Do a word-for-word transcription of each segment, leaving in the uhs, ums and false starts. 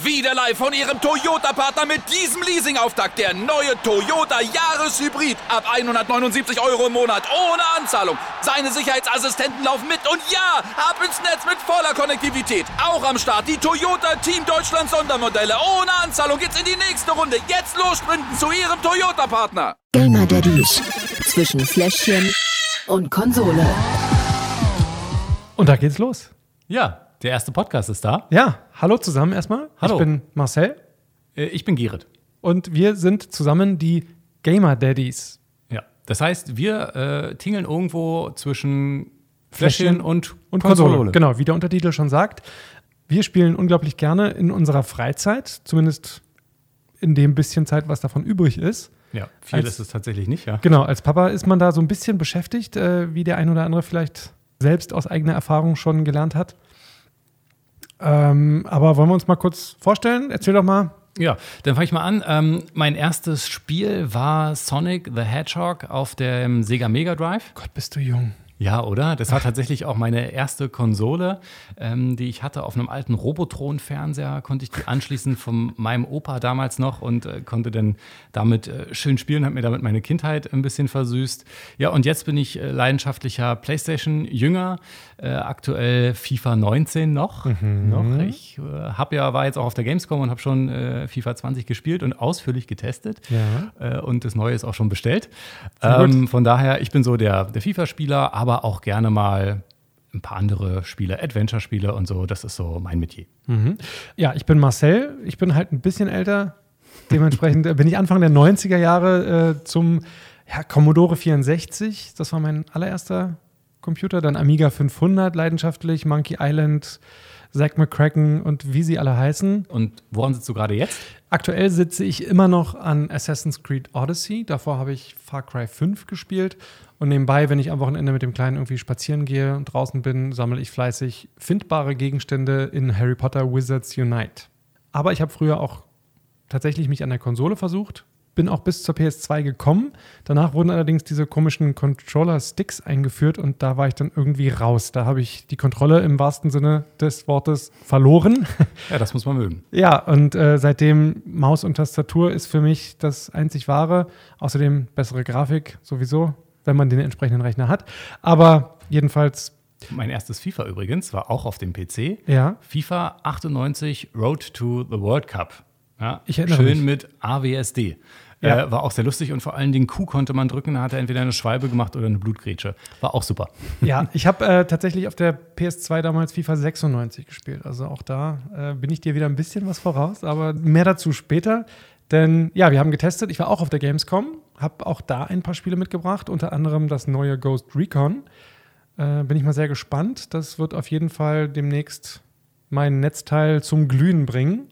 Wieder live von Ihrem Toyota-Partner mit diesem Leasing-Auftakt. Der neue Toyota Jahreshybrid. Ab hundertneunundsiebzig Euro im Monat. Ohne Anzahlung. Seine Sicherheitsassistenten laufen mit. Und ja, ab ins Netz mit voller Konnektivität. Auch am Start die Toyota Team Deutschland Sondermodelle. Ohne Anzahlung geht's in die nächste Runde. Jetzt los sprinten zu Ihrem Toyota-Partner. Gamer Daddies. Zwischen Fläschchen und Konsole. Und da geht's los. Ja, der erste Podcast ist da. Ja, hallo zusammen erstmal. Hallo. Ich bin Marcel. Äh, ich bin Gerrit. Und wir sind zusammen die Gamer Daddies. Ja, das heißt, wir äh, tingeln irgendwo zwischen Fläschchen Fläschchen und, Und Konsole. Konsole. Genau, wie der Untertitel schon sagt. Wir spielen unglaublich gerne in unserer Freizeit. Zumindest in dem bisschen Zeit, was davon übrig ist. Ja, viel Als- ist es tatsächlich nicht, ja. Genau, als Papa ist man da so ein bisschen beschäftigt, äh, wie der ein oder andere vielleicht selbst aus eigener Erfahrung schon gelernt hat. Ähm, aber wollen wir uns mal kurz vorstellen? Erzähl doch mal. Ja, dann fange ich mal an. Ähm, mein erstes Spiel war Sonic the Hedgehog auf dem Sega Mega Drive. Gott, bist du jung. Ja, oder? Das war tatsächlich auch meine erste Konsole, ähm, die ich hatte auf einem alten Robotron-Fernseher. Konnte ich die anschließen von meinem Opa damals noch und äh, konnte dann damit äh, schön spielen, hat mir damit meine Kindheit ein bisschen versüßt. Ja, und jetzt bin ich äh, leidenschaftlicher PlayStation-Jünger, äh, aktuell FIFA neunzehn noch. Mhm. noch. Ich äh, hab ja, war jetzt auch auf der Gamescom und habe schon äh, FIFA zwanzig gespielt und ausführlich getestet. Ja. Äh, und das Neue ist auch schon bestellt. Sehr gut. Ähm, von daher, ich bin so der, der FIFA-Spieler, aber auch gerne mal ein paar andere Spiele, Adventure-Spiele und so. Das ist so mein Metier. Mhm. Ja, ich bin Marcel. Ich bin halt ein bisschen älter. Dementsprechend äh, bin ich Anfang der neunziger Jahre äh, zum ja, Commodore vierundsechzig. Das war mein allererster Computer. Dann Amiga fünfhundert leidenschaftlich, Monkey Island, Zack McCracken und wie sie alle heißen. Und woran sitzt du gerade jetzt? Aktuell sitze ich immer noch an Assassin's Creed Odyssey. Davor habe ich Far Cry fünf gespielt. Und nebenbei, wenn ich am Wochenende mit dem Kleinen irgendwie spazieren gehe und draußen bin, sammle ich fleißig findbare Gegenstände in Harry Potter Wizards Unite. Aber ich habe früher auch tatsächlich mich an der Konsole versucht. Bin auch bis zur P S zwei gekommen. Danach wurden allerdings diese komischen Controller-Sticks eingeführt und da war ich dann irgendwie raus. Da habe ich die Kontrolle im wahrsten Sinne des Wortes verloren. Ja, das muss man mögen. Ja, und äh, seitdem Maus und Tastatur ist für mich das einzig Wahre. Außerdem bessere Grafik sowieso, wenn man den entsprechenden Rechner hat. Aber jedenfalls, Mein erstes FIFA übrigens war auch auf dem P C. ja, FIFA achtundneunzig Road to the World Cup. Ja, Ich erinnere schön mich. mit A W S D. Ja. Äh, war auch sehr lustig und vor allen Dingen Q konnte man drücken, da hat er entweder eine Schwalbe gemacht oder eine Blutgrätsche. War auch super. ja, ich habe äh, tatsächlich auf der P S zwei damals FIFA sechsundneunzig gespielt. Also auch da äh, bin ich dir wieder ein bisschen was voraus, aber mehr dazu später. Denn ja, wir haben getestet. Ich war auch auf der Gamescom, habe auch da ein paar Spiele mitgebracht, unter anderem das neue Ghost Recon. Äh, bin ich mal sehr gespannt. Das wird auf jeden Fall demnächst mein Netzteil zum Glühen bringen.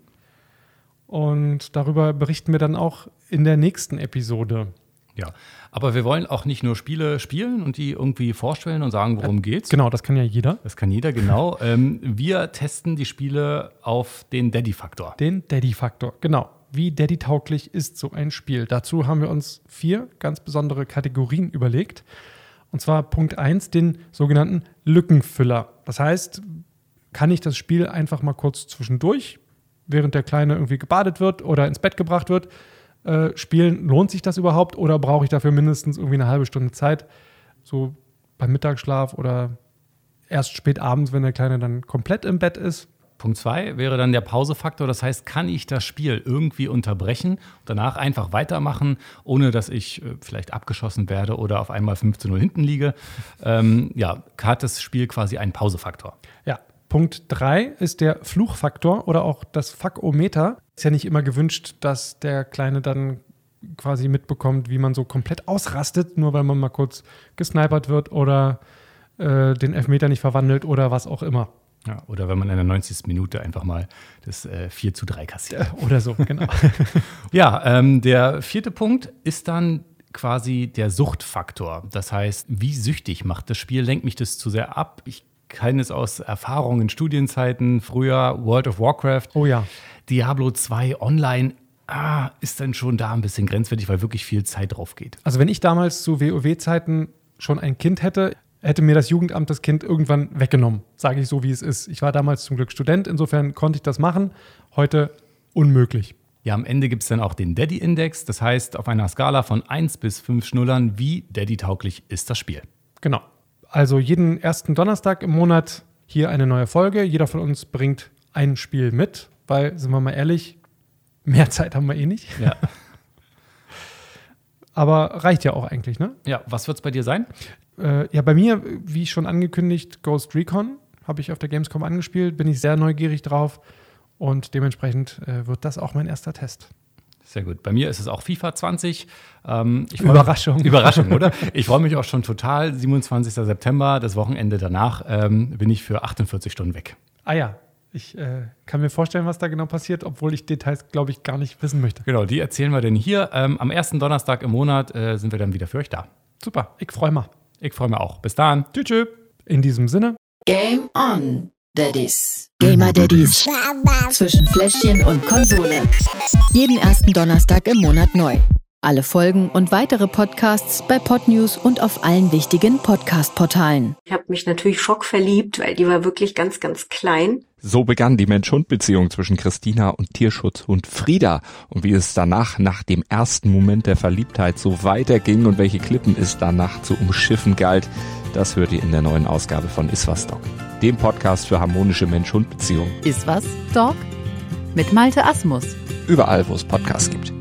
Und darüber berichten wir dann auch in der nächsten Episode. Ja, aber wir wollen auch nicht nur Spiele spielen und die irgendwie vorstellen und sagen, worum geht's. Genau, das kann ja jeder. Das kann jeder, genau. ähm, wir testen die Spiele auf den Daddy-Faktor. Den Daddy-Faktor, genau. Wie Daddy-tauglich ist so ein Spiel? Dazu haben wir uns vier ganz besondere Kategorien überlegt. Und zwar Punkt eins, den sogenannten Lückenfüller. Das heißt, kann ich das Spiel einfach mal kurz zwischendurch, während der Kleine irgendwie gebadet wird oder ins Bett gebracht wird, äh, spielen? Lohnt sich das überhaupt oder brauche ich dafür mindestens irgendwie eine halbe Stunde Zeit? So beim Mittagsschlaf oder erst spät abends, wenn der Kleine dann komplett im Bett ist? Punkt zwei wäre dann der Pausefaktor. Das heißt, kann ich das Spiel irgendwie unterbrechen und danach einfach weitermachen, ohne dass ich äh, vielleicht abgeschossen werde oder auf einmal fünf zu null hinten liege? Ähm, ja, hat das Spiel quasi einen Pausefaktor. Ja. Punkt drei ist der Fluchfaktor oder auch das Fuckometer. Ist ja nicht immer gewünscht, dass der Kleine dann quasi mitbekommt, wie man so komplett ausrastet, nur weil man mal kurz gesnipert wird oder äh, den Elfmeter nicht verwandelt oder was auch immer. Ja, oder wenn man in der neunzigsten Minute einfach mal das äh, vier zu drei kassiert. Oder so, genau. Ja, ähm, der vierte Punkt ist dann quasi der Suchtfaktor. Das heißt, wie süchtig macht das Spiel? Lenkt mich das zu sehr ab? Ich kenne es aus Erfahrungen in Studienzeiten, früher World of Warcraft. Oh ja. Diablo zwei online ah, ist dann schon da ein bisschen grenzwertig, weil wirklich viel Zeit drauf geht. Also wenn ich damals zu WoW-Zeiten schon ein Kind hätte, hätte mir das Jugendamt das Kind irgendwann weggenommen, sage ich so, wie es ist. Ich war damals zum Glück Student, insofern konnte ich das machen. Heute unmöglich. Ja, am Ende gibt es dann auch den Daddy-Index. Das heißt, auf einer Skala von eins bis fünf Schnullern, wie Daddy-tauglich ist das Spiel? Genau. Also jeden ersten Donnerstag im Monat hier eine neue Folge. Jeder von uns bringt ein Spiel mit, weil, sind wir mal ehrlich, mehr Zeit haben wir eh nicht. Ja. Aber reicht ja auch eigentlich, ne? Ja, was wird es bei dir sein? Äh, ja, bei mir, wie schon angekündigt, Ghost Recon habe ich auf der Gamescom angespielt, bin ich sehr neugierig drauf und dementsprechend äh, wird das auch mein erster Test. Sehr gut. Bei mir ist es auch FIFA zwanzig. Ähm, ich Überraschung. Mich, Überraschung, oder? Ich freue mich auch schon total. siebenundzwanzigster September, das Wochenende danach, ähm, bin ich für achtundvierzig Stunden weg. Ah ja, ich äh, kann mir vorstellen, was da genau passiert, obwohl ich Details, glaube ich, gar nicht wissen möchte. Genau, die erzählen wir denn hier. Ähm, am ersten Donnerstag im Monat äh, sind wir dann wieder für euch da. Super, ich freue mich. Ich freue mich auch. Bis dann. Tschüss, tschüss. In diesem Sinne. Game on, Daddies. Gamer Daddies. Zwischen Fläschchen und Konsole. Jeden ersten Donnerstag im Monat neu. Alle Folgen und weitere Podcasts bei Podnews und auf allen wichtigen Podcast-Portalen. Ich habe mich natürlich schockverliebt, weil die war wirklich ganz, ganz klein. So begann die Mensch-Hund-Beziehung zwischen Christina und Tierschutzhund Frieda. Und wie es danach, nach dem ersten Moment der Verliebtheit, so weiterging und welche Klippen es danach zu umschiffen galt, das hört ihr in der neuen Ausgabe von Iswas Dog, dem Podcast für harmonische Mensch-Hund-Beziehungen. Iswas Dog? Mit Malte Asmus. Überall, wo es Podcasts gibt.